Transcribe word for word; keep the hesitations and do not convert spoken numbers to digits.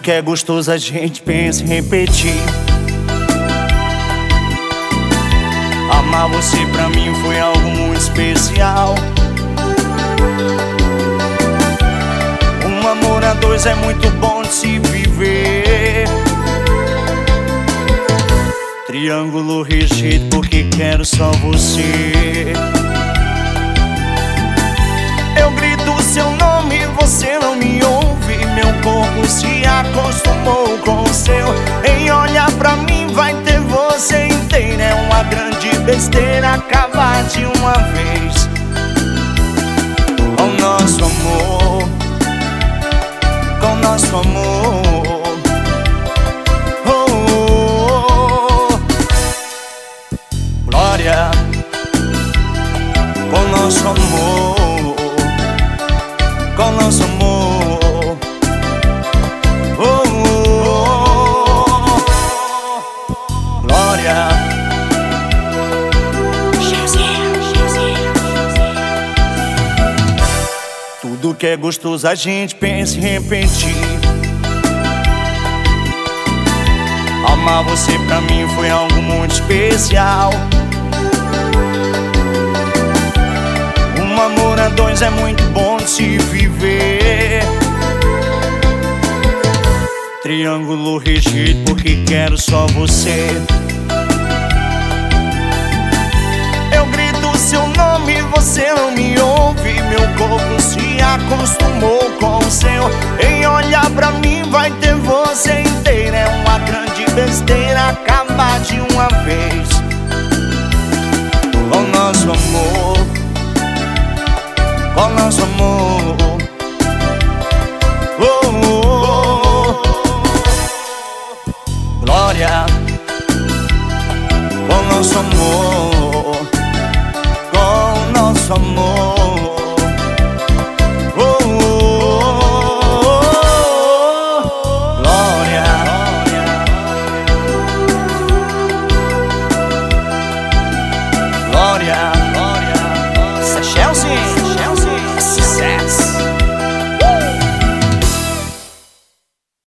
que é gostoso a gente pensa em repetir. Amar você pra mim foi algo muito especial. Um amor a dois é muito bom de se viver. Triângulo regido porque quero só você. Eu grito seu nome e você não me ouve. Meu corpo se acostumou com o seu. Em olhar pra mim vai ter você inteira. É uma grande besteira acabar de uma vez com nosso amor, com nosso amor. Oh, oh, oh. Glória, com nosso amor, com nosso amor. Oh, oh, oh. Glória. Tudo que é gostoso a gente pensa em repetir. Amar você pra mim foi algo muito especial. Um amor a dois é muito bom de se viver. Triângulo regido porque quero só você. Eu grito seu nome e você não me ouve. Meu corpo se acostumou com o seu. Em olhar pra mim vai ter você inteira. É uma grande besteira acabar de uma vez com nosso amor, com nosso amor. Oh, oh, oh. Glória, com nosso amor, com nosso amor. Oh, oh, oh. Glória, glória.